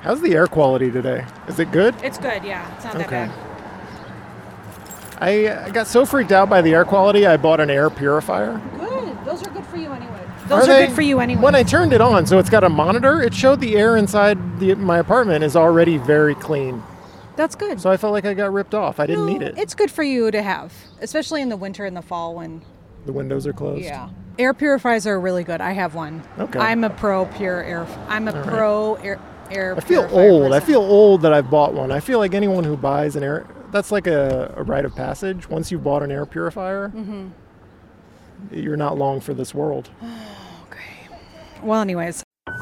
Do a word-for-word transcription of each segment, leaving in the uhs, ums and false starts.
How's the air quality today? Is it good? It's good, yeah. It's not okay. that bad. I, I got so freaked out by the air quality, I bought an air purifier. Good. Those are good for you anyway. Those are, are they, good for you anyway. When I turned it on, so it's got a monitor, it showed the air inside the, my apartment is already very clean. That's good. So I felt like I got ripped off. I didn't no, need it. It's good for you to have, especially in the winter and the fall when the windows are closed. Yeah. Air purifiers are really good. I have one. Okay. I'm a pro pure air. I'm a All pro right. air air I feel purifier old. person. I feel old that I've bought one. I feel like anyone who buys an air, that's like a, a rite of passage. Once you've bought an air purifier, mm-hmm. you're not long for this world. Okay. Well, anyways.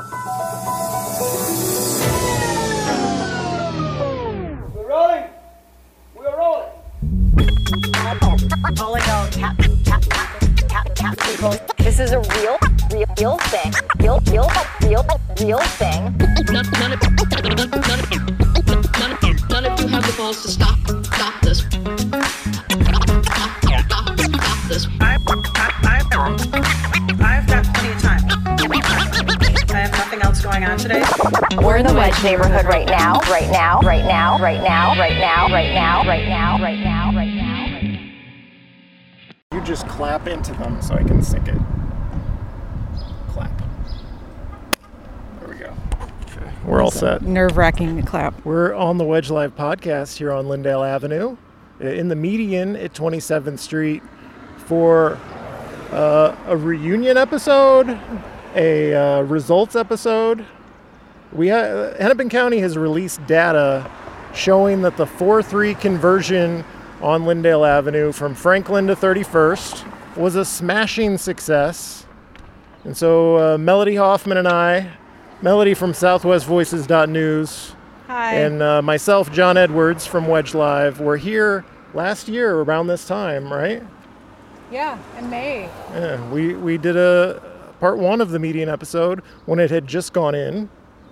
We're rolling. We're rolling. Rolling on tap, tap, tap, tap, tap, people. This is a real, real, real thing. Real, real, real, real thing. None, none, of, none, of, none, of, none, of, none of you have the balls to stop, stop this. Stop, stop, stop this. I, I, I, I've got plenty of time. I have nothing else going on today. We're in the Wedge neighborhood right now, right now, right now, right now, right now, right now, right now, right now, right now. You just clap into them so I can sync it. Clap. There we go. Okay. We're all set. Nerve-wracking to clap. We're on the Wedge Live podcast here on Lyndale Avenue in the median at twenty-seventh Street for uh, a reunion episode, a uh, results episode. We ha- Hennepin County has released data showing that the four three conversion on Lyndale Avenue from Franklin to thirty-first was a smashing success. And so uh, Melody Hoffman and I, Melody from southwest voices dot news, Hi. and uh, myself, John Edwards from Wedge Live, were here last year around this time, right? Yeah, in May. Yeah, we, we did a part one of the median episode when it had just gone in.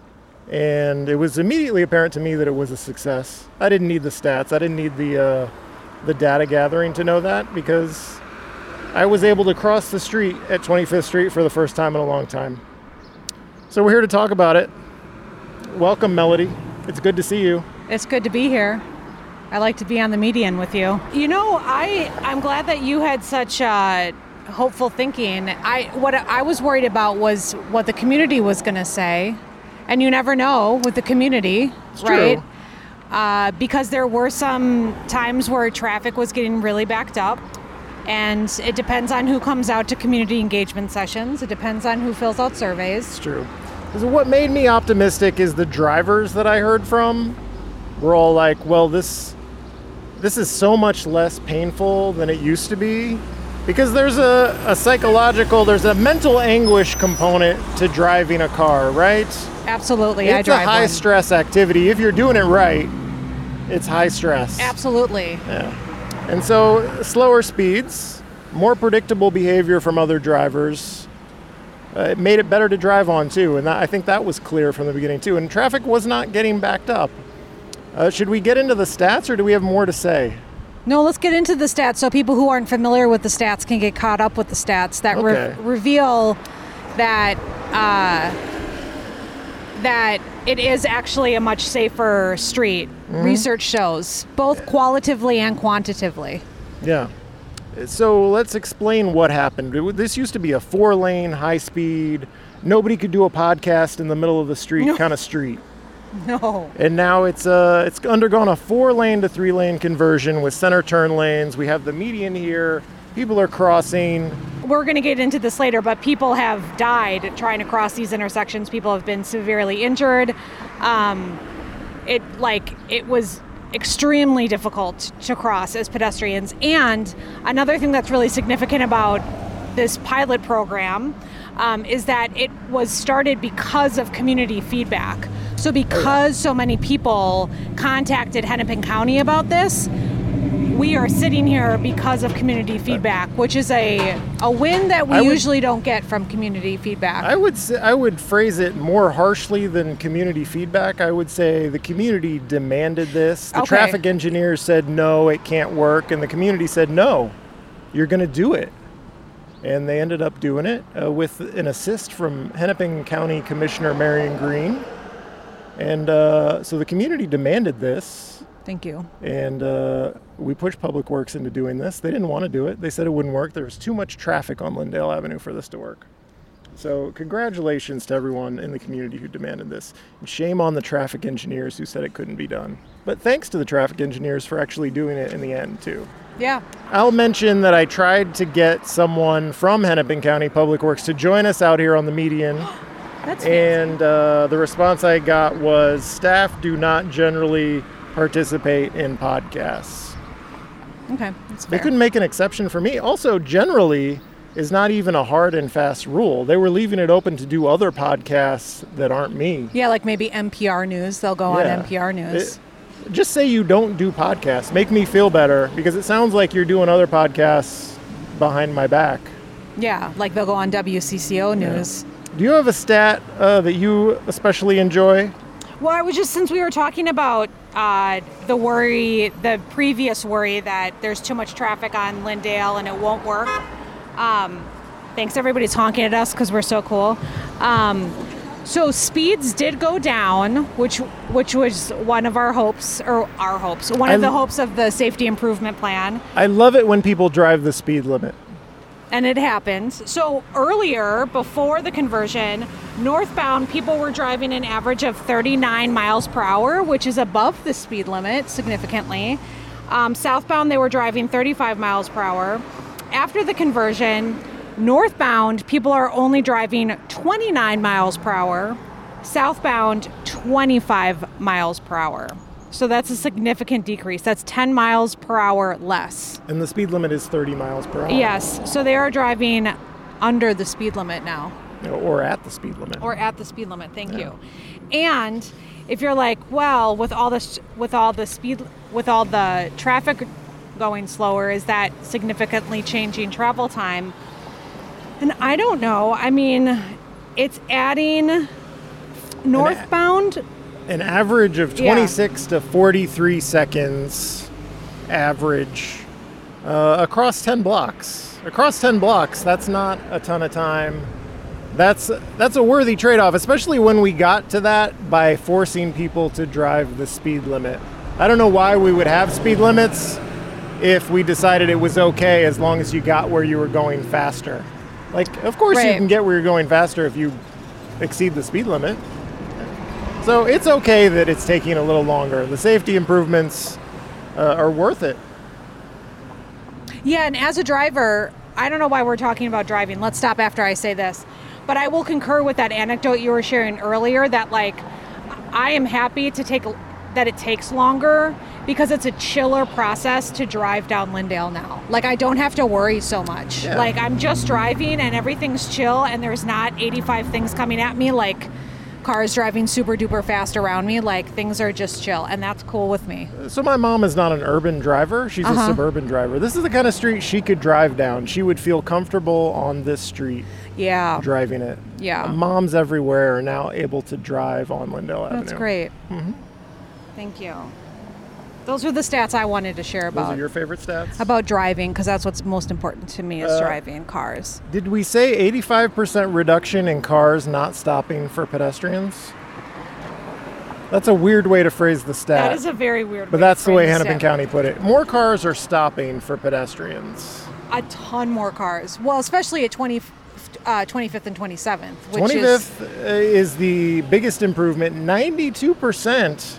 And it was immediately apparent to me that it was a success. I didn't need the stats. I didn't need the uh, the data gathering to know that, because I was able to cross the street at twenty-fifth Street for the first time in a long time. So we're here to talk about it. Welcome, Melody. It's good to see you. It's good to be here. I like to be on the median with you. You know, I, I'm glad that you had such uh, hopeful thinking. I What I was worried about was what the community was going to say. And you never know with the community, it's right? True. Uh, because there were some times where traffic was getting really backed up. And it depends on who comes out to community engagement sessions. It depends on who fills out surveys. It's true. Because what made me optimistic is the drivers that I heard from were all like, well, this this is so much less painful than it used to be. Because there's a, a psychological, there's a mental anguish component to driving a car, right? Absolutely, it's I drive It's a high one. stress activity. If you're doing it right, it's high stress. Absolutely. Yeah. And so slower speeds, more predictable behavior from other drivers. Uh, it made it better to drive on too, and that, I think that was clear from the beginning too. And traffic was not getting backed up. Uh, should we get into the stats, or do we have more to say? No, let's get into the stats so people who aren't familiar with the stats can get caught up with the stats that Okay. re- reveal that uh, that it is actually a much safer street. Mm-hmm. Research shows, both qualitatively and quantitatively. Yeah. So let's explain what happened. This used to be a four-lane, high-speed, nobody could do a podcast in the middle of the street No. kind of street. No. And now it's uh it's undergone a four-lane to three-lane conversion with center turn lanes. We have the median here. People are crossing. We're going to get into this later, but people have died trying to cross these intersections. People have been severely injured. Um, it like it was extremely difficult to cross as pedestrians. And another thing that's really significant about this pilot program um, is that it was started because of community feedback. So because so many people contacted Hennepin County about this, we are sitting here because of community feedback, which is a a win that we I would, usually don't get from community feedback. I would say, I would phrase it more harshly than community feedback. I would say the community demanded this. The Okay. traffic engineers said, no, it can't work. And the community said, no, you're going to do it. And they ended up doing it uh, with an assist from Hennepin County Commissioner Marion Green. And uh, so the community demanded this, Thank you. and uh, we pushed Public Works into doing this. They didn't want to do it. They said it wouldn't work. There was too much traffic on Lindale Avenue for this to work. So congratulations to everyone in the community who demanded this. And shame on the traffic engineers who said it couldn't be done. But thanks to the traffic engineers for actually doing it in the end, too. Yeah. I'll mention that I tried to get someone from Hennepin County Public Works to join us out here on the median. That's And uh, the response I got was, staff do not generally participate in podcasts. okay. That's They fair. couldn't make an exception for me. Also, generally is not even a hard and fast rule. They were leaving it open to do other podcasts that aren't me. Yeah, like maybe N P R News. They'll go Yeah. on N P R News. It- just say you don't do podcasts. Make me feel better, because it sounds like you're doing other podcasts behind my back. yeah, like they'll go on W C C O News. Do you have a stat uh, that you especially enjoy? Well, I was just, since we were talking about uh, the worry, the previous worry that there's too much traffic on Lindale and it won't work. Um, thanks, everybody's honking at us because we're so cool. Um, so speeds did go down, which which was one of our hopes, or our hopes, one of I- the hopes of the safety improvement plan. I love it when people drive the speed limit. And it happens. So earlier, before the conversion, northbound people were driving an average of thirty-nine miles per hour, which is above the speed limit significantly. Um, southbound, they were driving thirty-five miles per hour. After the conversion, northbound people are only driving twenty-nine miles per hour. Southbound, twenty-five miles per hour. So that's a significant decrease. That's ten miles per hour less. And the speed limit is thirty miles per hour. Yes, so they are driving under the speed limit now, Or at the speed limit. or at the speed limit. Thank you. And if you're like, well, with all this, with all the speed, with all the traffic going slower, is that significantly changing travel time? And I don't know. I mean, it's adding northbound. An average of Yeah. twenty-six to forty-three seconds average uh, across ten blocks. Across ten blocks, that's not a ton of time. That's that's a worthy trade-off, especially when we got to that by forcing people to drive the speed limit. I don't know why we would have speed limits if we decided it was okay as long as you got where you were going faster. Like, of course you Right. can get where you're going faster if you exceed the speed limit. So it's okay that it's taking a little longer. The safety improvements uh, are worth it. Yeah, and as a driver, I don't know why we're talking about driving. Let's stop after I say this. But I will concur with that anecdote you were sharing earlier that, like, I am happy to take that it takes longer because it's a chiller process to drive down Lindale now. Like, I don't have to worry so much. Yeah. Like, I'm just driving and everything's chill and there's not eighty-five things coming at me, like cars driving super duper fast around me. Like, things are just chill, and that's cool with me. So my mom is not an urban driver. She's Uh-huh. a suburban driver. This is the kind of street she could drive down. She would feel comfortable on this street Yeah. driving it. Yeah. Moms everywhere are now able to drive on Lindale Avenue. That's great. Mm-hmm. Thank you. Those are the stats I wanted to share Those about are your favorite stats? about driving, because that's what's most important to me is Uh, driving cars. Did we say eighty-five percent reduction in cars not stopping for pedestrians? That's a weird way to phrase the stat. That is a very weird. But way that's to the way frame Hennepin stat. County put it. More cars are stopping for pedestrians. A ton more cars. Well, especially at twenty, uh, twenty-fifth and twenty-seventh, which twenty-fifth is is the biggest improvement. ninety-two percent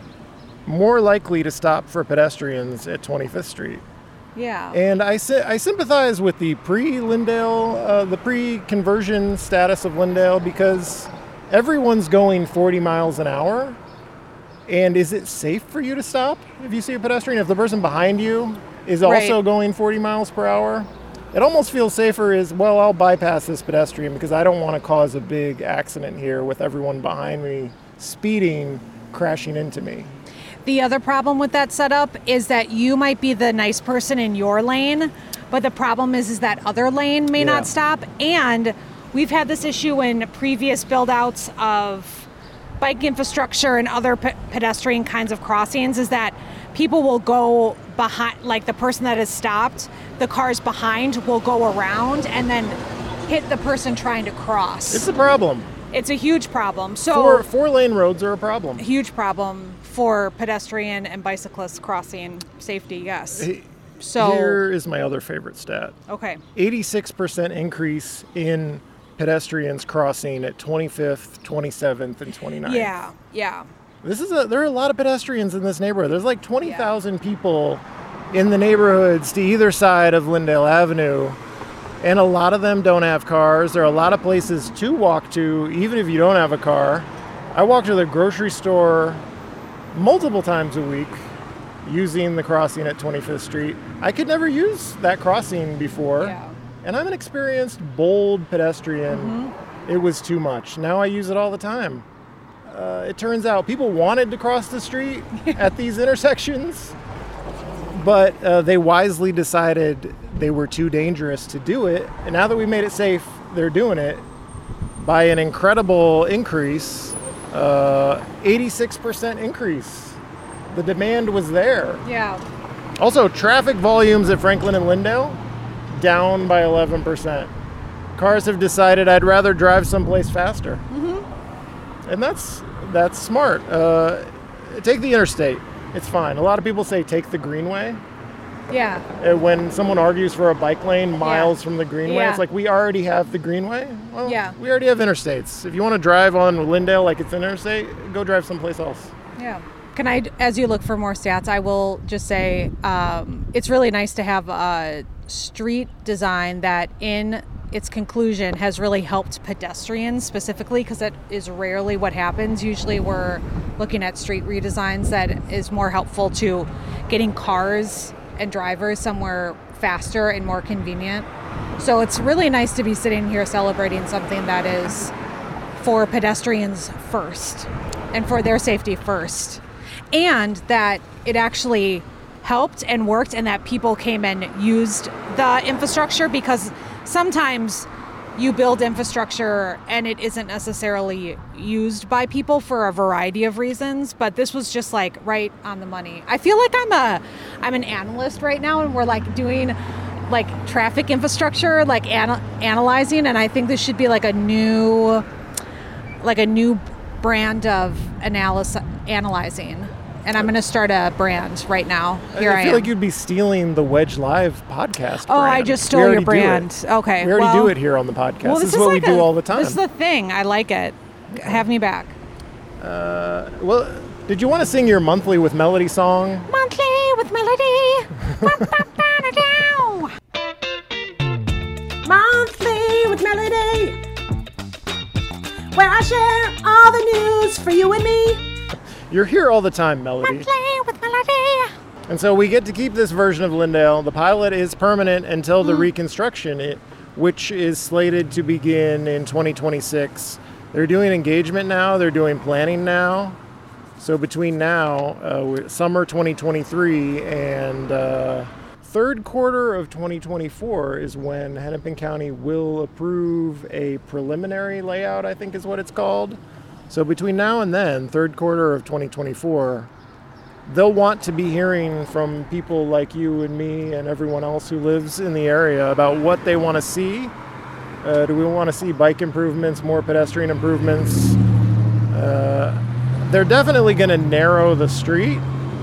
more likely to stop for pedestrians at twenty-fifth Street. yeah. And I, sy- I sympathize with the pre-Lindale, uh, the pre-conversion status of Lindale, because everyone's going forty miles an hour. And is it safe for you to stop if you see a pedestrian? If the person behind you is also Right. going forty miles per hour? It almost feels safer as, well, I'll bypass this pedestrian because I don't want to cause a big accident here with everyone behind me speeding, crashing into me. The other problem with that setup is that you might be the nice person in your lane, but the problem is is that other lane may Yeah. not stop. And we've had this issue in previous build-outs of bike infrastructure and other pe- pedestrian kinds of crossings, is that people will go behind, like the person that has stopped, the cars behind will go around and then hit the person trying to cross. It's a problem. It's a huge problem. So Four, four lane roads are a problem. huge problem for pedestrian and bicyclist crossing safety, yes. Hey, So, Here is my other favorite stat. okay. eighty-six percent increase in pedestrians crossing at twenty-fifth, twenty-seventh, and twenty-ninth. Yeah, yeah. This is a, there are a lot of pedestrians in this neighborhood. There's like twenty thousand people in the neighborhoods to either side of Lyndale Avenue, and a lot of them don't have cars. There are a lot of places to walk to, even if you don't have a car. I walk to the grocery store multiple times a week using the crossing at twenty-fifth Street. I could never use that crossing before, Yeah. and I'm an experienced, bold pedestrian. Mm-hmm. It was too much. Now I use it all the time. Uh, it turns out people wanted to cross the street at these intersections, but uh, they wisely decided they were too dangerous to do it. And now that we made it safe, they're doing it by an incredible increase, uh, eighty-six percent increase. The demand was there. Yeah. Also, traffic volumes at Franklin and Lyndale down by eleven percent. Cars have decided I'd rather drive someplace faster. Mm-hmm. And that's that's smart. Uh, take the interstate. It's fine. A lot of people say take the Greenway. Yeah. Uh, When someone argues for a bike lane miles from the Greenway, Yeah. it's like we already have the Greenway. Well, Yeah. we already have interstates. If you want to drive on Lyndale like it's an interstate, go drive someplace else. Yeah. Can I, as you look for more stats, I will just say um, it's really nice to have a street design that in its conclusion has really helped pedestrians specifically, because that is rarely what happens. Usually we're looking at street redesigns that is more helpful to getting cars and drivers somewhere faster and more convenient. So it's really nice to be sitting here celebrating something that is for pedestrians first and for their safety first. And that it actually helped and worked, and that people came and used the infrastructure, because sometimes you build infrastructure and it isn't necessarily used by people for a variety of reasons, but this was just like right on the money. I feel like I'm a I'm an analyst right now, and we're like doing like traffic infrastructure, like ana- analyzing, and I think this should be like a new like a new brand of analysis analyzing. And I'm going to start a brand right now. Here I, I feel am. like you'd be stealing the Wedge Live podcast Oh, I brand. just We stole already your do brand. it. Okay. We already well, do it here on the podcast. Well, this, this is what we like do a- all the time. This is the thing. I like it. Have me back. Well, did you want to sing your monthly with Melody song? Monthly with Melody. Monthly with Melody, where I share all the news for you and me. You're here all the time, Melody. Monthly with Melody. And so we get to keep this version of Lyndale. The pilot is permanent until Hmm. the reconstruction, it, which is slated to begin in twenty twenty-six. They're doing engagement now. They're doing planning now. So between now, uh, summer twenty twenty-three and uh, third quarter of twenty twenty-four is when Hennepin County will approve a preliminary layout, I think is what it's called. So between now and then, third quarter of twenty twenty-four, they'll want to be hearing from people like you and me and everyone else who lives in the area about what they want to see. Uh, do we want to see bike improvements, more pedestrian improvements? Uh, they're definitely going to narrow the street,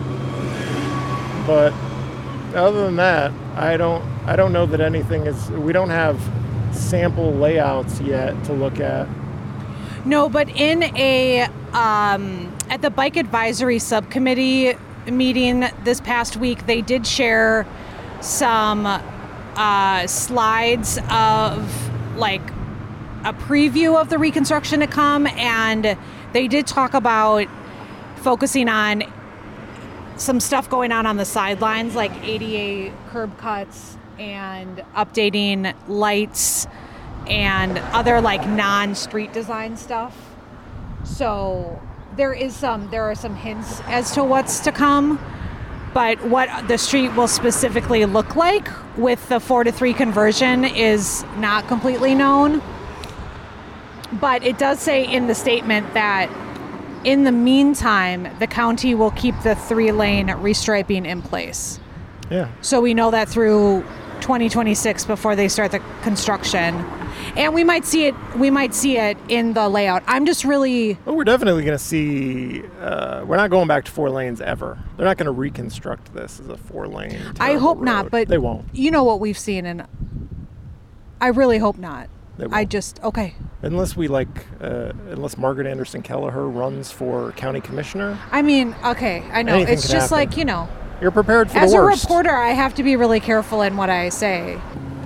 but other than that, I don't. I don't know that anything is. We don't have sample layouts yet to look at. No, but in a um, at the bike advisory subcommittee meeting this past week, they did share some uh, slides of like a preview of the reconstruction to come, and they did talk about focusing on some stuff going on on the sidelines, like A D A curb cuts and updating lights and other like non-street design stuff. So there is some there are some hints as to what's to come, but what the street will specifically look like with the four to three conversion is not completely known. But it does say in the statement that in the meantime, the county will keep the three lane restriping in place. Yeah. So we know that through twenty twenty-six before they start the construction. And we might see it we might see it in the layout. I'm just really Well, we're definitely going to see, uh, we're not going back to four lanes ever. They're not going to reconstruct this as a four lane. I hope road. not, but they won't. You know what we've seen, and I really hope not. They won't. I just okay. Unless we like, uh, unless Margaret Anderson Kelleher runs for county commissioner. I mean, okay, I know. Anything It's could just happen. like, you know, You're prepared for as the a worst. reporter, I have to be really careful in what I say.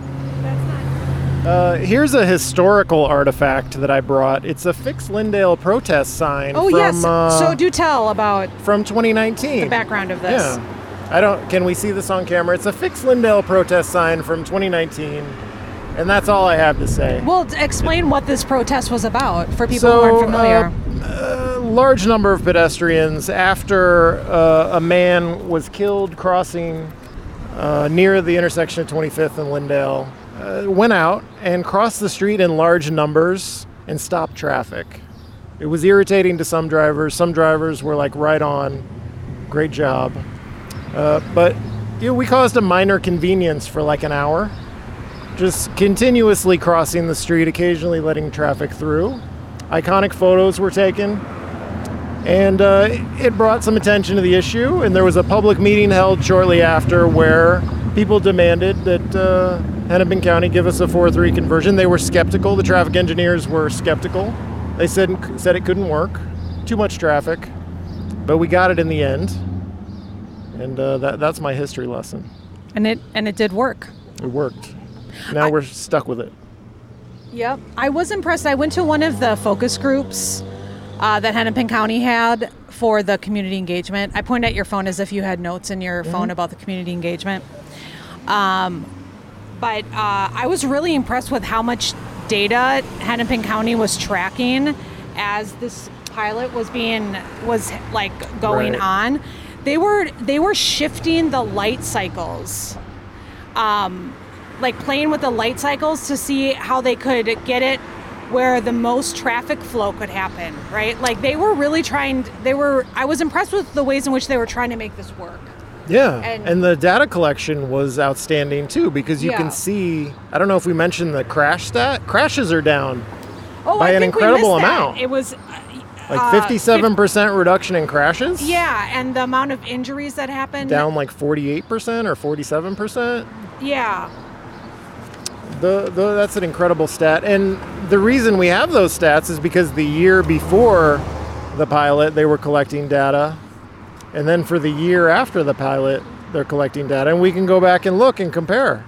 Uh, here's a historical artifact that I brought. It's a Fix Lindale protest sign Oh from, yes. uh, So do tell about from twenty nineteen. the background of this. Yeah. I don't, can we see this on camera? It's a Fix Lindale protest sign from twenty nineteen. And that's all I have to say. Well, t- explain what this protest was about for people So, who aren't familiar. Uh, a large number of pedestrians, after uh, a man was killed crossing uh, near the intersection of twenty-fifth and Lindale, uh, went out and crossed the street in large numbers and stopped traffic. It was irritating to some drivers. Some drivers were like, right on, great job. Uh, but you know, we caused a minor convenience for like an hour. Just continuously crossing the street, occasionally letting traffic through. Iconic photos were taken, and uh, it brought some attention to the issue, and there was a public meeting held shortly after where people demanded that uh, Hennepin County give us a four three conversion. They were skeptical. The traffic engineers were skeptical. They said, said it couldn't work, too much traffic, but we got it in the end, and uh, that, that's my history lesson. And it and it did work. It worked. Now we're stuck with it. Yep. I was impressed. I went to one of the focus groups uh, that Hennepin County had for the community engagement. I pointed at your phone as if you had notes in your Mm-hmm. phone about the community engagement. Um, but uh, I was really impressed with how much data Hennepin County was tracking as this pilot was being was like going Right. on. They were they were shifting the light cycles. Um, like playing with the light cycles to see how they could get it where the most traffic flow could happen, right? Like they were really trying, they were, I was impressed with the ways in which they were trying to make this work. Yeah, And- and, the data collection was outstanding too, because you Yeah. can see, I don't know if we mentioned the crash stat, crashes are down Oh, by I an think we incredible missed that. amount. It was uh, like uh, fifty-seven percent reduction in crashes. fif- Yeah, and the amount of injuries that happened. Down like forty-eight percent or forty-seven percent. Yeah. The, the, that's an incredible stat. And the reason we have those stats is because the year before the pilot, they were collecting data. And then for the year after the pilot, they're collecting data. And we can go back and look and compare.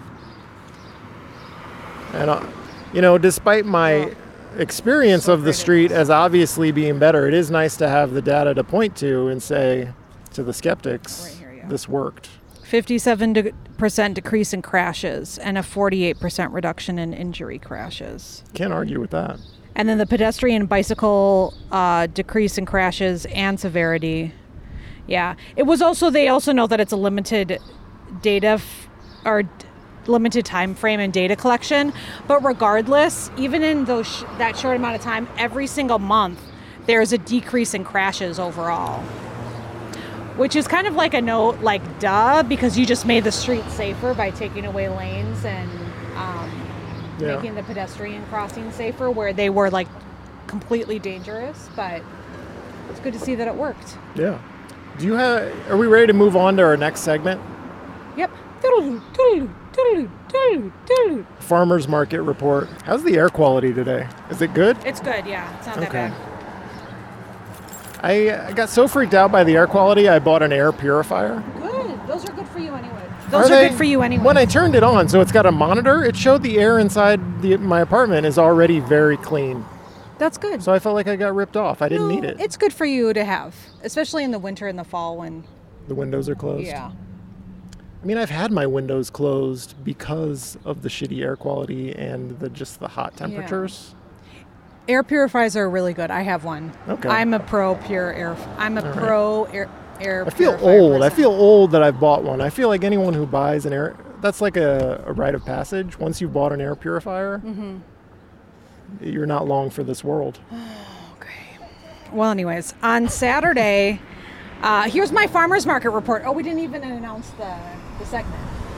And, uh, you know, despite my experience of the street as obviously being better, it is nice to have the data to point to and say to the skeptics, Right here, yeah. this worked. fifty-seven percent decrease in crashes and a forty-eight percent reduction in injury crashes. Can't argue with that. And then the pedestrian and bicycle uh, decrease in crashes and severity. Yeah. It was also, they also know that it's a limited data f- or d- limited time frame and data collection. But regardless, even in those sh- that short amount of time, every single month, there's a decrease in crashes overall. Which is kind of like a note, like, duh, because you just made the street safer by taking away lanes and um, Yeah. making the pedestrian crossing safer where they were like completely dangerous. But it's good to see that it worked. Yeah. Do you have, are we ready to move on to our next segment? Yep. Toodaloo, toodaloo, toodaloo, toodaloo, toodaloo. Farmers Market Report. How's the air quality today? Is it good? It's good, yeah. It's not that Okay. bad. I, I got so freaked out by the air quality, I bought an air purifier. Good. Those are good for you anyway. Those are, they? good for you anyway. When I turned it on, so it's got a monitor, it showed the air inside the, my apartment is already very clean. That's good. So I felt like I got ripped off. I didn't No, need it. It's good for you to have, especially in the winter and the fall when, The windows are closed. yeah. I mean, I've had my windows closed because of the shitty air quality and the just the hot temperatures. Air purifiers are really good. I have one. Okay. I'm a pro pure air. I'm a right. pro air air. I feel purifier old. I person. feel old that I've bought one. I feel like anyone who buys an air, that's like a, a rite of passage. Once you've bought an air purifier, Mm-hmm. you're not long for this world. Well, anyways, on Saturday, uh, here's my farmers market report. Oh, we didn't even announce the the segment.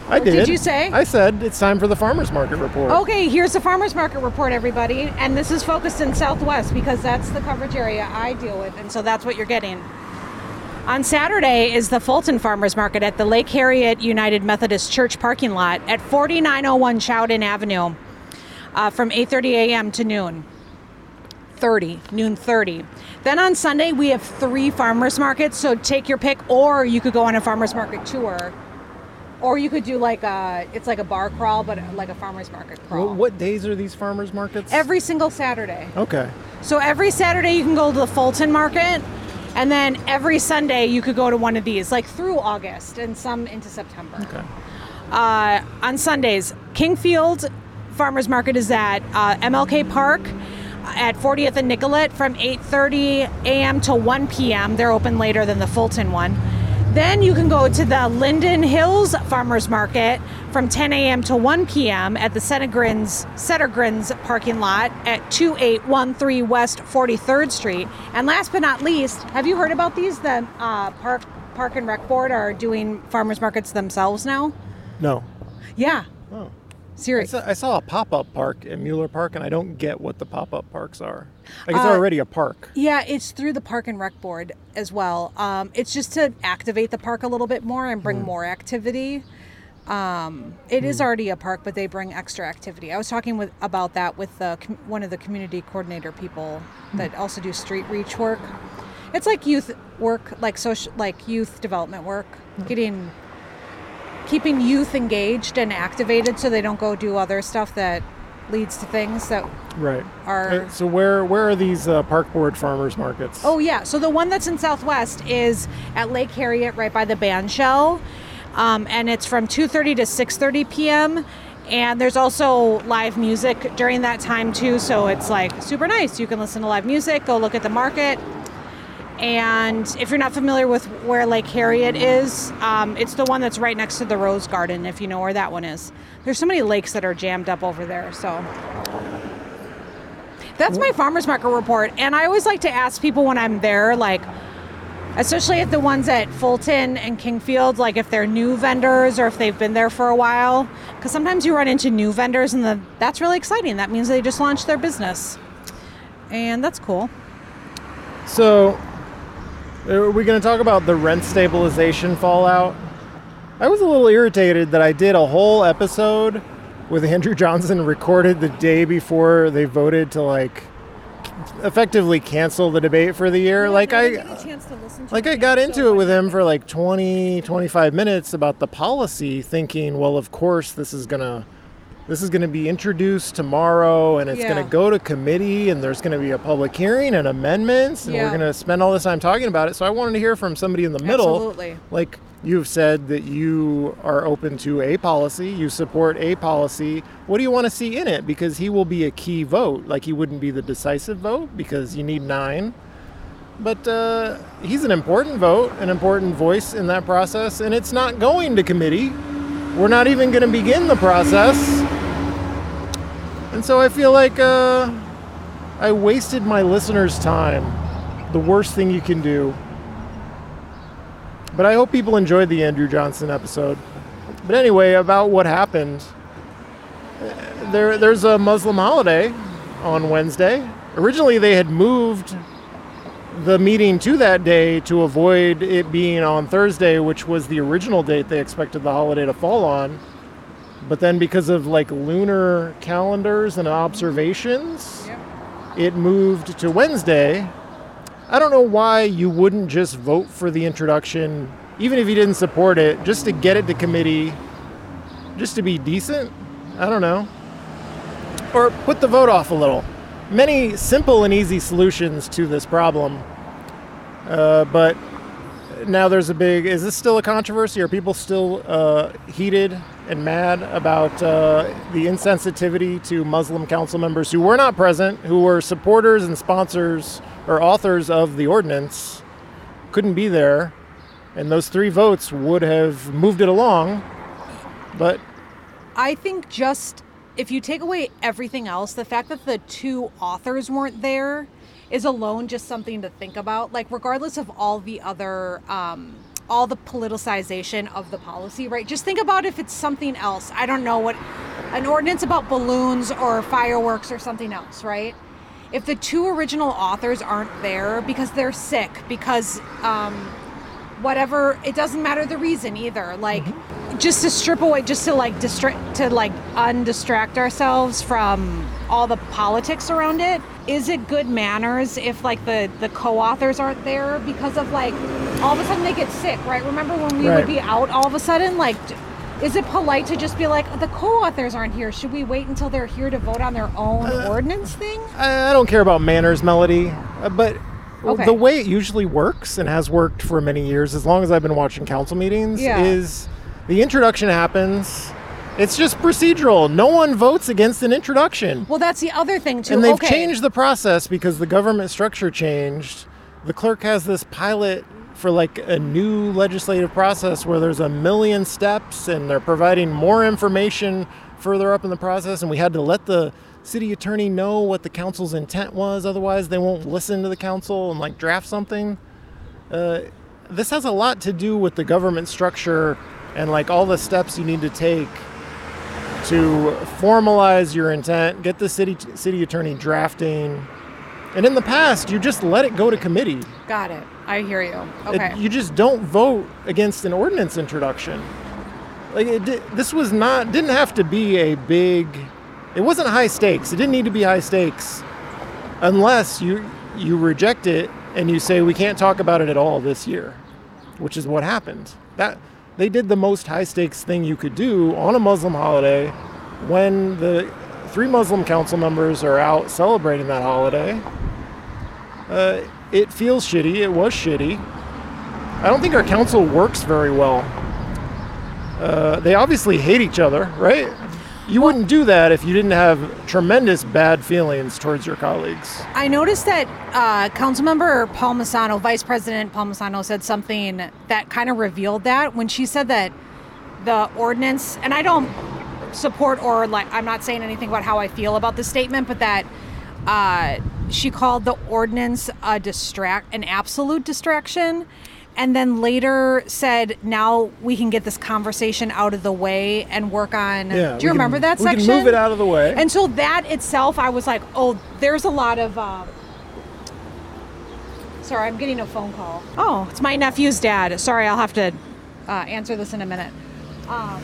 I did. Did you say? I said it's time for the farmers market report. Okay, here's the farmers market report, everybody. And this is focused in Southwest because that's the coverage area I deal with. And so that's what you're getting. On Saturday is the Fulton Farmers Market at the Lake Harriet United Methodist Church parking lot at forty-nine oh one Chowden Avenue uh, from eight thirty a.m. to noon. thirty, noon thirty. Then on Sunday, we have three farmers markets. So take your pick, or you could go on a farmers market tour. Or you could do like a, it's like a bar crawl, but like a farmer's market crawl. Well, what days are these farmers markets? Every single Saturday. Okay. So every Saturday you can go to the Fulton Market, and then every Sunday you could go to one of these, like through August and some into September. Okay. Uh, on Sundays, Kingfield Farmers Market is at uh, M L K Park at fortieth and Nicollet from eight thirty a.m. to one p.m. They're open later than the Fulton one. Then you can go to the Linden Hills Farmers Market from ten a.m. to one p.m. at the Settergrins, Settergrins parking lot at twenty-eight thirteen West forty-third Street. And last but not least, have you heard about these? The uh, Park Park and Rec Board are doing farmers markets themselves now. No. Yeah. Oh. I Serious. saw, I saw a pop-up park at Mueller Park, and I don't get what the pop-up parks are. Like, it's Uh, already a park. Yeah, it's through the Park and Rec Board as well. Um, it's just to activate the park a little bit more and bring more activity. Um, it is already a park, but they bring extra activity. I was talking with about that with the, com- one of the community coordinator people that also do street reach work. It's like youth work, like social, like youth development work, getting, keeping youth engaged and activated so they don't go do other stuff that leads to things that Right. are. Uh, so where where are these uh, park board farmers markets? Oh yeah, so the one that's in Southwest is at Lake Harriet, right by the band shell, um, and it's from two thirty to six thirty p.m. And there's also live music during that time too, so it's like super nice. You can listen to live music, go look at the market. And if you're not familiar with where Lake Harriet is, um, it's the one that's right next to the Rose Garden, if you know where that one is. There's so many lakes that are jammed up over there, so. That's my farmer's market report. And I always like to ask people when I'm there, like, especially at the ones at Fulton and Kingfield, like if they're new vendors or if they've been there for a while. Because sometimes you run into new vendors and the, that's really exciting. That means they just launched their business. And that's cool. So, are we going to talk about the rent stabilization fallout? I was a little irritated that I did a whole episode with Andrew Johnson recorded the day before they voted to, like, effectively cancel the debate for the year. like I, like I got into it with him for like twenty, twenty-five minutes about the policy, thinking, well, of course this is gonna, this is gonna be introduced tomorrow, and it's Yeah. gonna go to committee, and there's gonna be a public hearing and amendments, and Yeah. we're gonna spend all this time talking about it. So I wanted to hear from somebody in the middle. Absolutely. Like, you've said that you are open to a policy, you support a policy. What do you want to see in it? Because he will be a key vote. Like, he wouldn't be the decisive vote because you need nine. But uh, he's an important vote, an important voice in that process, and it's not going to committee. We're not even going to begin the process. And so I feel like uh, I wasted my listeners' time. The worst thing you can do. But I hope people enjoyed the Andrew Johnson episode. But anyway, about what happened. There, there's a Muslim holiday on Wednesday. Originally, they had moved the meeting to that day to avoid it being on Thursday, which was the original date they expected the holiday to fall on. But then because of like lunar calendars and observations, Yep. it moved to Wednesday. I don't know why you wouldn't just vote for the introduction, even if you didn't support it, just to get it to committee, just to be decent. I don't know. Or put the vote off a little. Many simple and easy solutions to this problem. Uh, but now there's a big, is this still a controversy? Are people still uh, heated and mad about uh, the insensitivity to Muslim council members who were not present, who were supporters and sponsors or authors of the ordinance, couldn't be there, and those three votes would have moved it along, but... I think just if you take away everything else, the fact that the two authors weren't there is alone just something to think about. Like, regardless of all the other um, all the politicization of the policy, right? Just think about if it's something else. I don't know what, an ordinance about balloons or fireworks or something else, right? If the two original authors aren't there because they're sick, because um, whatever, it doesn't matter the reason either. Like, mm-hmm. just to strip away, just to like distract, to like undistract ourselves from all the politics around it. Is it good manners if like the, the co-authors aren't there because of like, all of a sudden they get sick, right? Remember when we right. would be out all of a sudden? Like, is it polite to just be like, the co-authors aren't here? Should we wait until they're here to vote on their own uh, ordinance thing? I, I don't care about manners, Melody, uh, but okay. the way it usually works and has worked for many years, as long as I've been watching council meetings, yeah. is the introduction happens. It's just procedural. No one votes against an introduction. Well, that's the other thing, too. And they've okay. changed the process because the government structure changed. The clerk has this pilot for like a new legislative process where there's a million steps and they're providing more information further up in the process. And we had to let the city attorney know what the council's intent was. Otherwise, they won't listen to the council and like draft something. Uh, this has a lot to do with the government structure and like all the steps you need to take to formalize your intent, get the city city attorney drafting. And in the past, you just let it go to committee. Got it. I hear you. Okay. It, you just don't vote against an ordinance introduction. Like it did, this was not, didn't have to be a big, it wasn't high stakes. It didn't need to be high stakes unless you you reject it and you say we can't talk about it at all this year, which is what happened. That they did the most high stakes thing you could do on a Muslim holiday when the three Muslim council members are out celebrating that holiday. Uh, it feels shitty. It was shitty. I don't think our council works very well. Uh, they obviously hate each other, right? You wouldn't do that if you didn't have tremendous bad feelings towards your colleagues. I noticed that uh, Councilmember Palmisano, Vice President Palmisano, said something that kind of revealed that when she said that the ordinance, and I don't support or like, I'm not saying anything about how I feel about the statement, but that uh, she called the ordinance a distract, an absolute distraction. And then later said, now we can get this conversation out of the way and work on... Yeah, do you remember can, that we section? We can move it out of the way. And so that itself, I was like, oh, there's a lot of... Uh, sorry, I'm getting a phone call. Oh, it's my nephew's dad. Sorry, I'll have to uh, answer this in a minute. Um,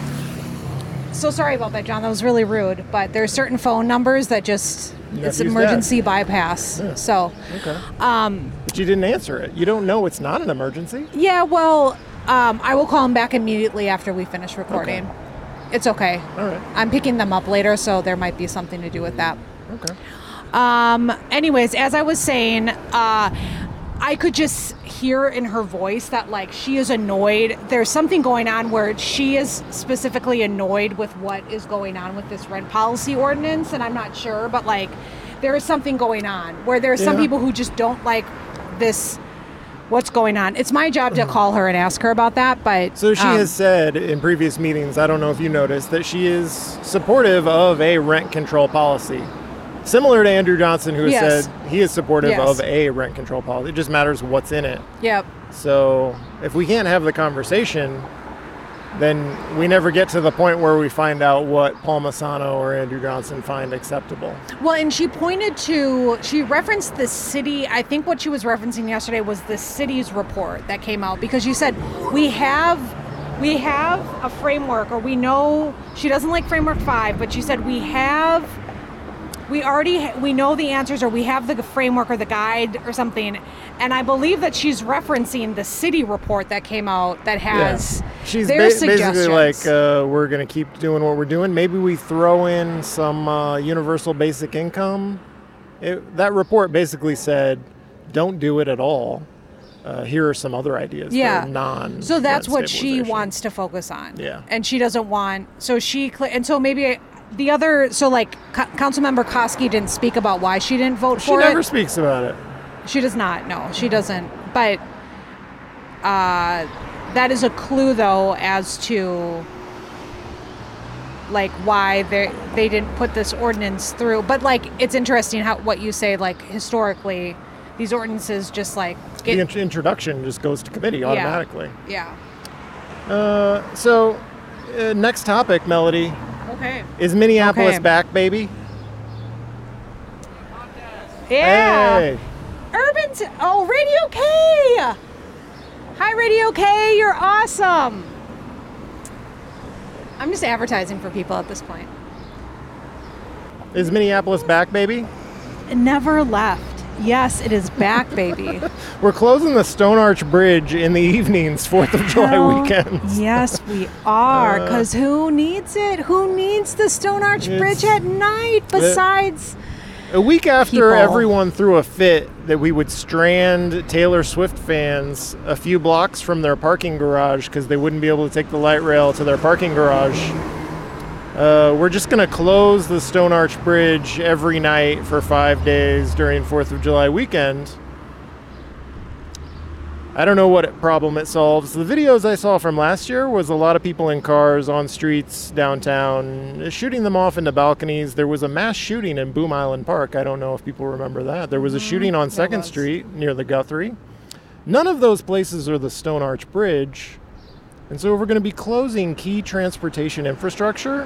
so sorry about that, John. That was really rude. But there's certain phone numbers that just... It's emergency dad. bypass. Yeah. So, okay. Um, but you didn't answer it. You don't know it's not an emergency. Yeah, well, um, I will call him back immediately after we finish recording. Okay. It's okay. All right. I'm picking them up later, so there might be something to do with that. Okay. Um. Anyways, as I was saying, uh, I could just hear in her voice that like she is annoyed. There's something going on where she is specifically annoyed with what is going on with this rent policy ordinance, and I'm not sure, but like there is something going on where there's yeah. some people who just don't like this, what's going on. It's my job to call her and ask her about that, but... So she um, has said in previous meetings, I don't know if you noticed, that she is supportive of a rent control policy. Similar to Andrew Johnson, who has yes. said he is supportive yes. of a rent control policy. It just matters what's in it. Yep. So if we can't have the conversation, then we never get to the point where we find out what Palmisano or Andrew Johnson find acceptable. Well, and she pointed to, she referenced the city, I think what she was referencing yesterday was the city's report that came out, because you said, we have, we have a framework, or we know, she doesn't like framework five, but she said we have, we already, we know the answers, or we have the framework or the guide or something. And I believe that she's referencing the city report that came out that has yeah. She's their ba- suggestions. basically like, uh, we're going to keep doing what we're doing. Maybe we throw in some uh, universal basic income. It, that report basically said, don't do it at all. Uh, here are some other ideas. Yeah. That are non. So that's what she wants to focus on. Yeah. And she doesn't want, so she, and so maybe the other, so like Co- Councilmember Koski didn't speak about why she didn't vote she for it. She never speaks about it. She does not. No, she doesn't. But uh, that is a clue, though, as to like why they they didn't put this ordinance through. But like, it's interesting how what you say. Like historically, these ordinances just like the it, int- introduction just goes to committee automatically. yeah. Uh, so, uh, next topic, Melody. Okay. Is Minneapolis Okay. back, baby? Yeah. Hey. Urban. T- oh, Radio K. Hi, Radio K. You're awesome. I'm just advertising for people at this point. Is Minneapolis back, baby? It never left. Yes, it is back, baby. We're closing the Stone Arch Bridge in the evenings, fourth of July Hell, weekends. Yes, we are. Uh, Because who needs it? Who needs the Stone Arch Bridge It's- at night besides... A week after People. everyone threw a fit that we would strand Taylor Swift fans a few blocks from their parking garage because they wouldn't be able to take the light rail to their parking garage, uh, we're just going to close the Stone Arch Bridge every night for five days during fourth of July weekend. I don't know what problem it solves. The videos I saw from last year was a lot of people in cars on streets downtown shooting them off into balconies. There was a mass shooting in Boom Island Park. I don't know if people remember that. There was a shooting on second Street near the Guthrie. None of those places are the Stone Arch Bridge. And so we're going to be closing key transportation infrastructure.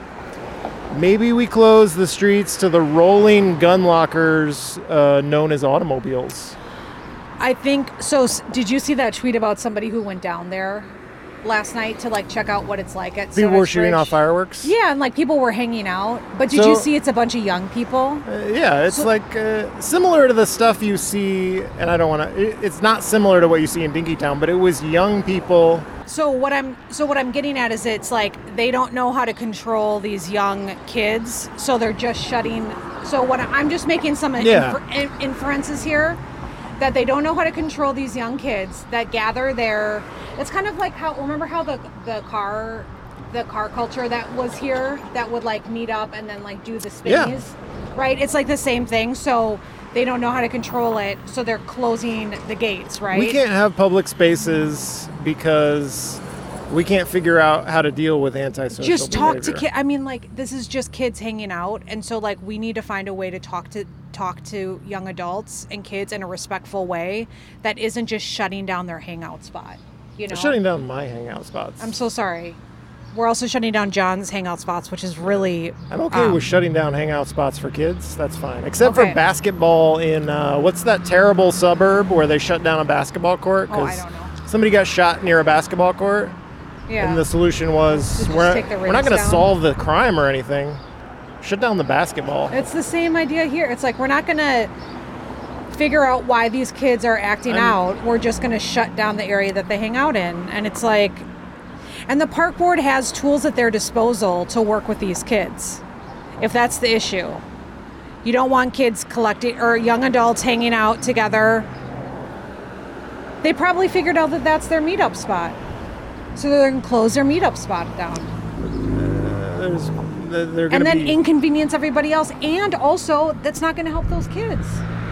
Maybe we close the streets to the rolling gun lockers uh, known as automobiles. I think so. s- Did you see that tweet about somebody who went down there last night to like check out what it's like at People Stone were Arch shooting Bridge? off fireworks? Yeah, and like people were hanging out. But did So- you see it's a bunch of young people? Uh, yeah, it's So- like uh, similar to the stuff you see, and I don't want to. It, it's not similar to what you see in Dinkytown, but it was young people. So what I'm so what I'm getting at is it's like they don't know how to control these young kids, so they're just shutting. So what I- I'm just making some Yeah. infer, in, inferences here that they don't know how to control these young kids that gather there. It's kind of like how remember how the the car the car culture that was here that would like meet up and then like do the Yeah. spinnies, right? It's like the same thing. So they don't know how to control it, so they're closing the gates, right? We can't have public spaces because we can't figure out how to deal with antisocial just talk to behavior. kids. I mean, like this is just kids hanging out, and so like we need to find a way to talk to talk to young adults and kids in a respectful way that isn't just shutting down their hangout spot. You know, They're shutting down my hangout spots. I'm so sorry. We're also shutting down John's hangout spots, which is really. I'm okay um, with shutting down hangout spots for kids. That's fine. Except Okay. for basketball in, uh, what's that terrible suburb where they shut down a basketball court? Oh, I don't know. Somebody got shot near a basketball court. Yeah. And the solution was, Just we're, take the we're not rings going to down. solve the crime or anything. Shut down the basketball. It's the same idea here. It's like we're not gonna figure out why these kids are acting I'm- out. We're just gonna shut down the area that they hang out in. And it's like, and the park board has tools at their disposal to work with these kids, if that's the issue. You don't want kids collecting or young adults hanging out together. They probably figured out that that's their meetup spot, so they're gonna close their meetup spot down. There's, they're they're And gonna then be, inconvenience everybody else, and also that's not going to help those kids.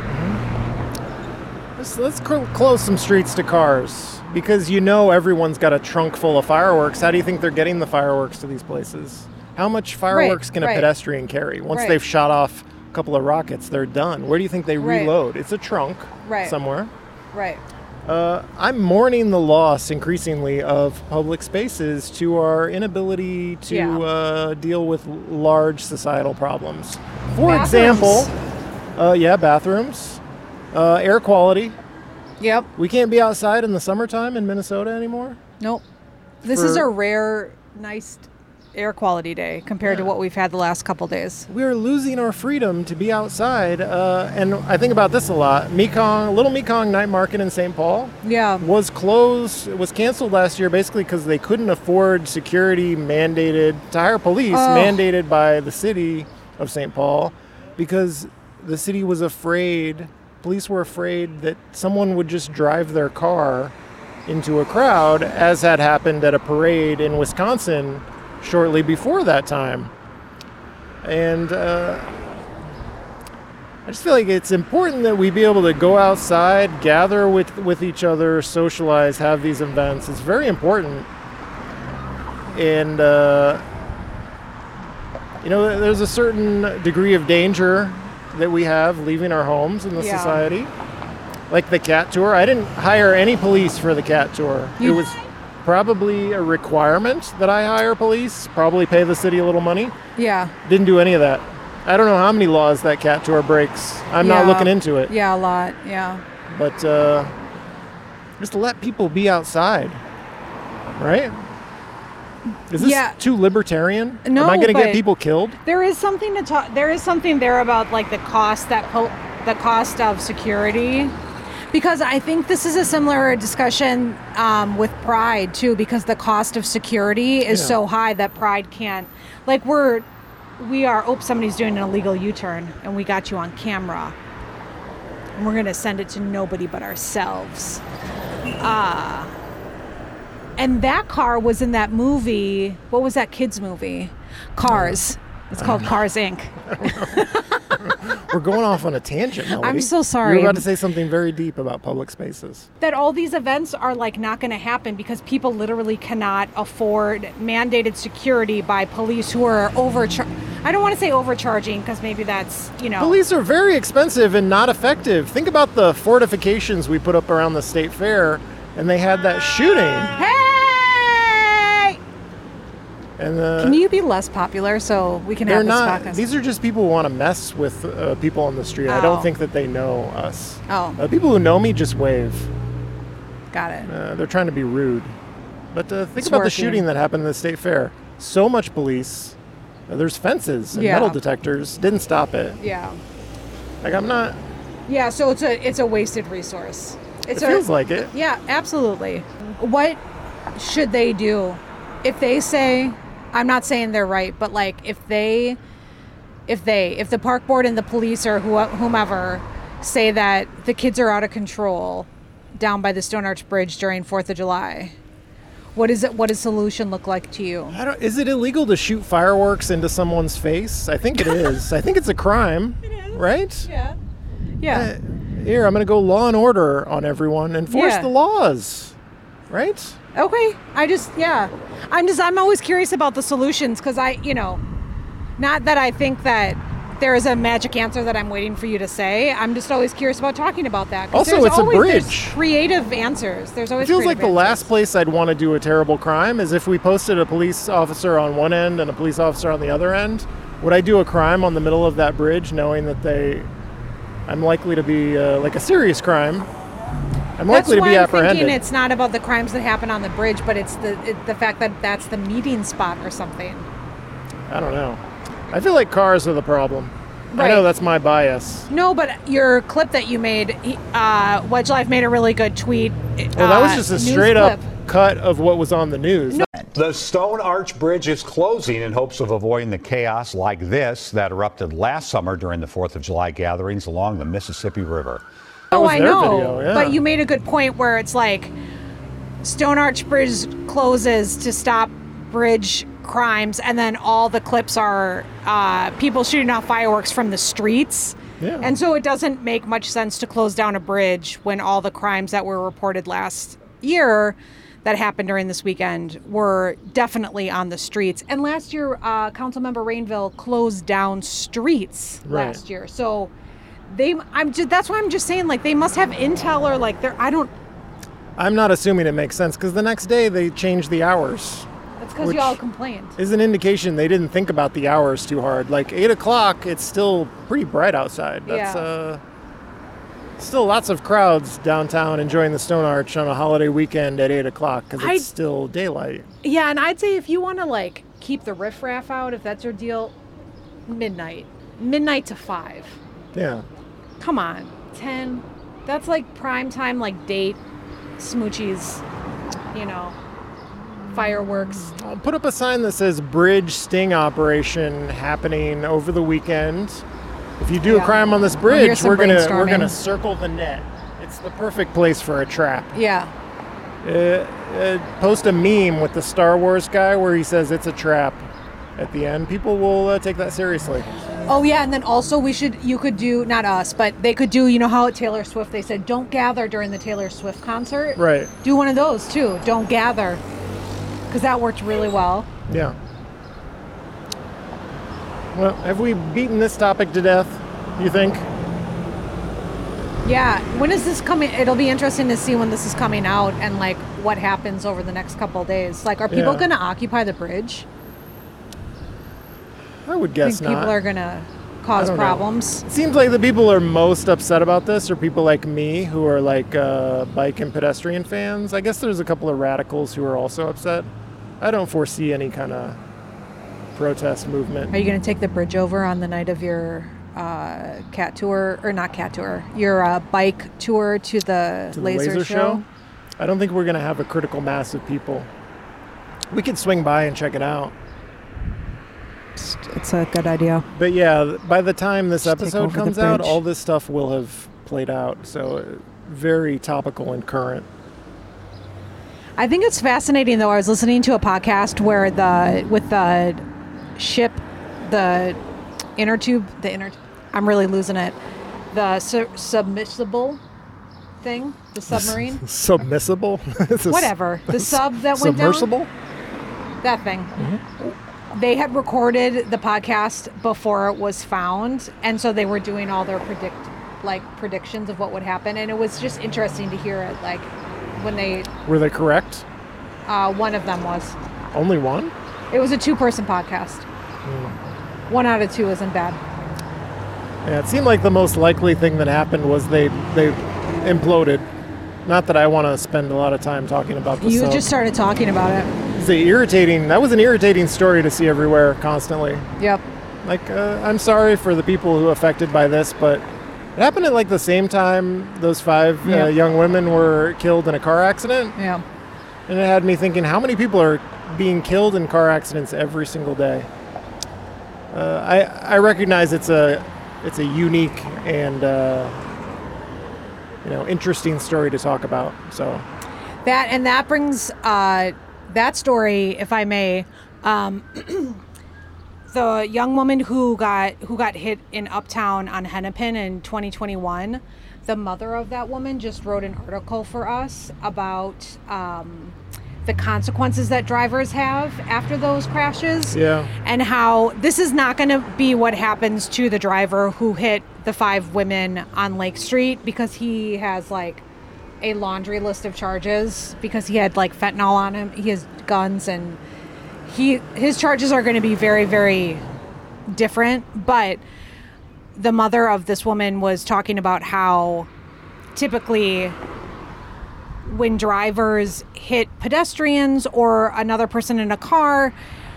let's, let's cl- close some streets to cars because you know everyone's got a trunk full of fireworks. How do you think they're getting the fireworks to these places? How much fireworks can a right. pedestrian carry? Once Right. they've shot off a couple of rockets, they're done. Where do you think they Right. reload? It's a trunk Right. somewhere. Right. Uh, I'm mourning the loss increasingly of public spaces to our inability to Yeah. uh, deal with large societal problems. For Bathrooms. example, uh, yeah, bathrooms, uh, air quality. Yep. We can't be outside in the summertime in Minnesota anymore. Nope. This is For- a rare, nice air quality day compared to what we've had the last couple days. We're losing our freedom to be outside. Uh, and I think about this a lot. Mekong, Little Mekong Night Market in Saint Paul Yeah. was closed, was canceled last year basically because they couldn't afford security mandated, to hire police Oh. mandated by the city of Saint Paul because the city was afraid, police were afraid that someone would just drive their car into a crowd, as had happened at a parade in Wisconsin shortly before that time. And uh, I just feel like it's important that we be able to go outside, gather with, with each other, socialize, have these events. It's very important. And, uh, you know, there's a certain degree of danger that we have leaving our homes in the Yeah. society. like the cat tour. I didn't hire any police for the cat tour. You- It was probably a requirement that I hire police, probably pay the city a little money. Yeah. Didn't do any of that. I don't know how many laws that cat tour breaks. I'm not Yeah. looking into it. Yeah, a lot. Yeah. But uh, just let people be outside, right? Is this Yeah. too libertarian? No, Am I going to but- get people killed? There is something to talk. There is something there about like the cost that po- the cost of security, because I think this is a similar discussion um, with Pride too. Because the cost of security is Yeah. so high that Pride can't. Like we're, we are. Oh, somebody's doing an illegal U-turn, and we got you on camera, and we're gonna send it to nobody but ourselves. Uh And that car was in that movie. What was that kids movie? Cars. It's called Cars Incorporated. We're going off on a tangent, Melody. I'm so sorry. You're about to say something very deep about public spaces. That all these events are like not going to happen because people literally cannot afford mandated security by police who are overchar. I don't want to say overcharging because maybe that's, you know. Police are very expensive and not effective. Think about the fortifications we put up around the state fair, and they had that shooting. Hey! And uh, Can you be less popular so we can they're have this not. podcast? These are just people who want to mess with uh, people on the street. I Oh. don't think that they know us. Oh. Uh, people who know me just wave. Got it. Uh, they're trying to be rude. But uh, think It's about the working. shooting that happened in the state fair. So much police. Uh, there's fences and Yeah. metal detectors. Didn't stop it. Yeah. Like I'm not. Yeah. So it's a it's a wasted resource. It's It a, feels like it. Yeah, absolutely. What should they do if they say, I'm not saying they're right, but like if they, if they, if the park board and the police or who, whomever say that the kids are out of control down by the Stone Arch Bridge during fourth of July, what is it? What does solution look like to you? I don't, is it illegal to shoot fireworks into someone's face? I think it is. I think it's a crime. It is. Right? Yeah. Yeah. Uh, here, I'm going to go law and order on everyone. Enforce Yeah. the laws. Right? Okay. I just, yeah. I'm just, I'm always curious about the solutions because I, you know, not that I think that there is a magic answer that I'm waiting for you to say. I'm just always curious about talking about that. 'cause Also, there's it's a always, there's bridge. creative answers. There's always It feels like creative the answers. last place I'd want to do a terrible crime is if we posted a police officer on one end and a police officer on the other end. Would I do a crime on the middle of that bridge knowing that they, I'm likely to be uh, like a serious crime? I'm That's likely to why be I'm apprehended. thinking it's not about the crimes that happen on the bridge, but it's the it, the fact that that's the meeting spot or something. I don't know. I feel like cars are the problem. I Right. know that's my bias. No, but your clip that you made, he- uh, Wedge Life made a really good tweet. Well, that was uh, just a news straight up clip. cut of what was on the news. The Stone Arch Bridge is closing in hopes of avoiding the chaos like this that erupted last summer during the fourth of July gatherings along the Mississippi River. Oh, was I their know. video, yeah. But you made a good point where it's like Stone Arch Bridge closes to stop bridge crimes, and then all the clips are uh, people shooting off fireworks from the streets. Yeah. And so it doesn't make much sense to close down a bridge when all the crimes that were reported last year that happened during this weekend were definitely on the streets. And last year, uh, Councilmember Rainville closed down streets Right. last year. So they, I'm just, that's why I'm just saying, like, they must have intel or like they're, I don't, I'm not assuming it makes sense because the next day they changed the hours. that's because Which- y'all complained. Is an indication they didn't think about the hours too hard. Like eight o'clock, it's still pretty bright outside. That's Yeah. uh, still lots of crowds downtown enjoying the Stone Arch on a holiday weekend at eight o'clock because I- it's still daylight. Yeah, and I'd say if you want to like keep the riffraff out, if that's your deal, midnight, midnight to five. Yeah. Come on, ten. That's like prime time, like date, smoochies, you know, fireworks. I'll put up a sign that says "Bridge Sting Operation" happening over the weekend. If you do Yeah. a crime on this hear bridge, some we're gonna we're brainstorming. gonna circle the net. It's the perfect place for a trap. Yeah. Uh, uh, post a meme with the Star Wars guy where he says it's a trap at the end. People will uh, take that seriously. Oh yeah, and then also we should you could do not us, but they could do, you know how at Taylor Swift they said don't gather during the Taylor Swift concert? Right. Do one of those too. Don't gather. Cuz that worked really well. Yeah. Well, have we beaten this topic to death, you think? Yeah, when is this coming? It'll be interesting to see when this is coming out and like what happens over the next couple of days. Like, are people Yeah. going to occupy the bridge? I would I guess think not. people are going to I cause don't know. problems. It seems like the people who are most upset about this are people like me who are like uh, bike and pedestrian fans. I guess there's a couple of radicals who are also upset. I don't foresee any kind of protest movement. Are you going to take the bridge over on the night of your uh, cat tour, or not cat tour, your uh, bike tour to the, to the laser, laser show? show? I don't think we're going to have a critical mass of people. We could swing by and check it out. It's, it's a good idea. But yeah, by the time this Just take episode over the comes out, bridge. all this stuff will have played out. So uh, very topical and current. I think it's fascinating, though. I was listening to a podcast where the with the ship, the inner tube, the inner. I'm really losing it. The su- submersible thing, the submarine, Submissible? It's a s- whatever, the sub that went down. Submersible? That thing. They had recorded the podcast before it was found, and so they were doing all their predict, like predictions of what would happen, and it was just interesting to hear it. Like when they, Were they correct? uh, one of them was. Only one? It was a two-person podcast. Hmm. One out of two isn't bad. Yeah, it seemed like the most likely thing that happened was they they imploded. Not that I want to spend a lot of time talking about this. You just started talking about it. It's a irritating. That was an irritating story to see everywhere constantly. Yep. Like, uh, I'm sorry for the people who are affected by this, but it happened at like the same time those five Yeah. uh, young women were killed in a car accident, Yeah. and it had me thinking, how many people are being killed in car accidents every single day? Uh, I I recognize it's a it's a unique and uh, you know interesting story to talk about. So That and that brings uh, that story, if I may. Um, the young woman who got who got hit in Uptown on Hennepin in twenty twenty-one. The mother of that woman just wrote an article for us about um, the consequences that drivers have after those crashes. Yeah. And how this is not going to be what happens to the driver who hit the five women on Lake Street, because he has like a laundry list of charges because he had like fentanyl on him. He has guns, and he his charges are going to be very, very different. But the mother of this woman was talking about how typically when drivers hit pedestrians or another person in a car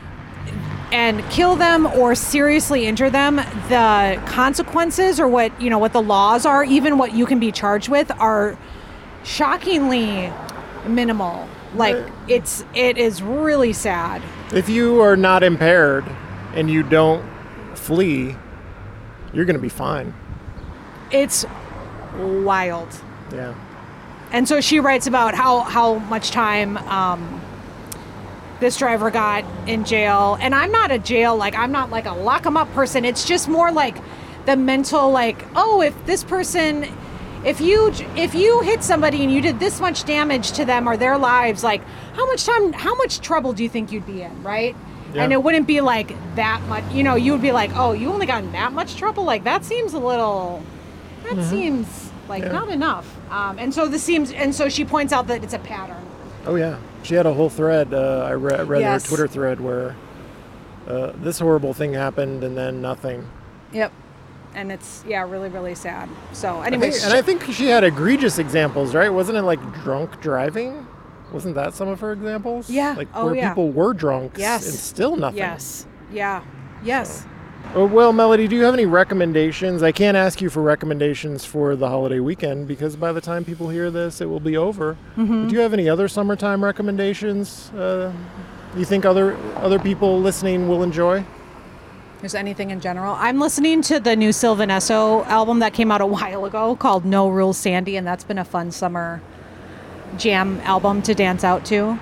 and kill them or seriously injure them, the consequences, or what, you know, what the laws are, even what you can be charged with, are shockingly minimal. Like, it's it is really sad. if you are not impaired and you don't flee, you're going to be fine. It's wild. Yeah. And so she writes about how, how much time um, this driver got in jail. And I'm not a jail, like, I'm not like a lock 'em up person. It's just more like the mental, like, oh, if this person, if you if you hit somebody and you did this much damage to them or their lives, like, how much time, how much trouble do you think you'd be in, right? Yeah. And it wouldn't be like that much, you know, you would be like, oh, you only got in that much trouble? Like, that seems a little, that seems like Yeah. not enough. Um, and so this seems, and so she points out that it's a pattern. Oh yeah, she had a whole thread. Uh, I re- read Yes. her Twitter thread where uh, this horrible thing happened and then nothing. Yep. And it's, yeah, really, really sad. So I anyways, think- and I think she had egregious examples, right? Wasn't it like drunk driving? Wasn't that some of her examples? Yeah. Like Oh, where yeah. people were drunk Yes. and still nothing. yes. Yeah. Yes. Oh, well, Melody, do you have any recommendations? I can't ask you for recommendations for the holiday weekend because by the time people hear this, it will be over. Mm-hmm. But do you have any other summertime recommendations uh, you think other other people listening will enjoy? There's anything in general. I'm listening to the new Sylvan Esso album that came out a while ago called No Rules Sandy, and that's been a fun summer jam album to dance out to.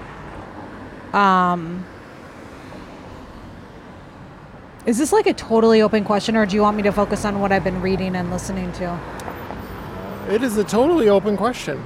Um, is this like a totally open question, or do you want me to focus on what I've been reading and listening to? It is a totally open question.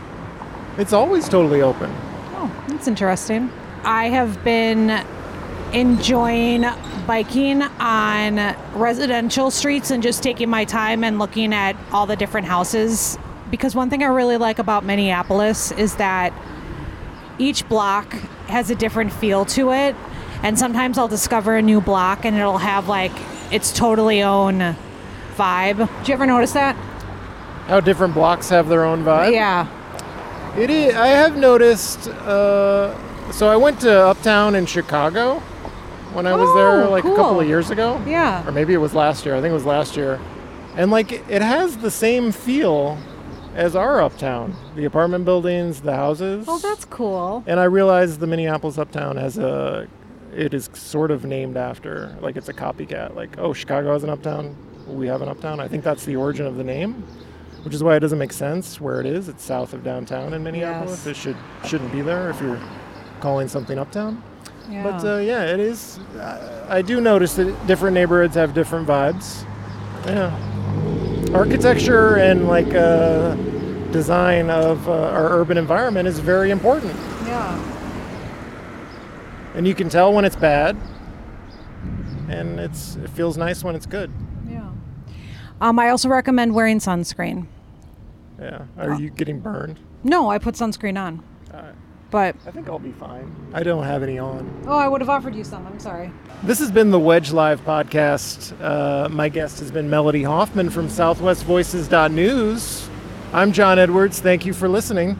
It's always totally open. Oh, that's interesting. I have been enjoying biking on residential streets and just taking my time and looking at all the different houses. Because one thing I really like about Minneapolis is that each block has a different feel to it. And sometimes I'll discover a new block and it'll have like its totally own vibe. Did you ever notice that? How different blocks have their own vibe? Yeah. It is. I have noticed. Uh, so I went to Uptown in Chicago when I was Oh, there like cool. a couple of years ago. Yeah. Or maybe it was last year. I think it was last year. And like it has the same feel as our Uptown. The apartment buildings, the houses. Oh, that's cool. And I realized the Minneapolis Uptown has a. It is sort of named after, like it's a copycat. Like, oh, Chicago has an Uptown. We have an Uptown. I think that's the origin of the name. Which is why it doesn't make sense where it is. It's south of downtown in Minneapolis. Yes. It should, shouldn't be there if you're calling something uptown. Yeah. But uh, yeah, it is. Uh, I do notice that different neighborhoods have different vibes. Yeah. Architecture and like uh, design of uh, our urban environment is very important. Yeah. And you can tell when it's bad. And it's it feels nice when it's good. Yeah. Um, I also recommend wearing sunscreen. Yeah. Are you getting burned? No, I put sunscreen on. Uh, But, I think I'll be fine. I don't have any on. oh, I would have offered you some. I'm sorry. This has been the Wedge Live podcast. Uh, my guest has been Melody Hoffman from southwest voices dot news. I'm John Edwards. Thank you for listening.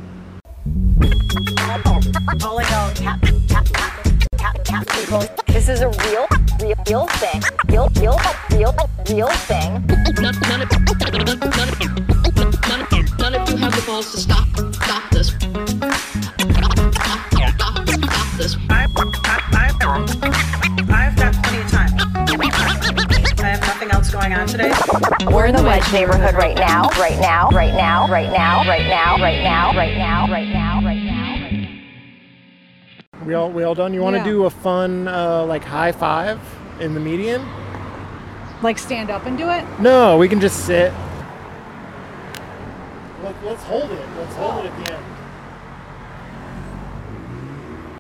This is a real, real, real thing. Real, real, real, real thing. None, none, of, none, of, none, of, none, of, none of you have the balls to stop, stop this. Stop, stop, stop this. I, I, I, I've got plenty of time. I have nothing else going on today. We're in the Wedge neighborhood right now, right now, right now, right now, right now, right now, right now, right now, right now. We all we all done? You want to Yeah. do a fun uh, like high five in the median? Like stand up and do it? No, we can just sit. Let, let's hold it. Let's hold it at the end.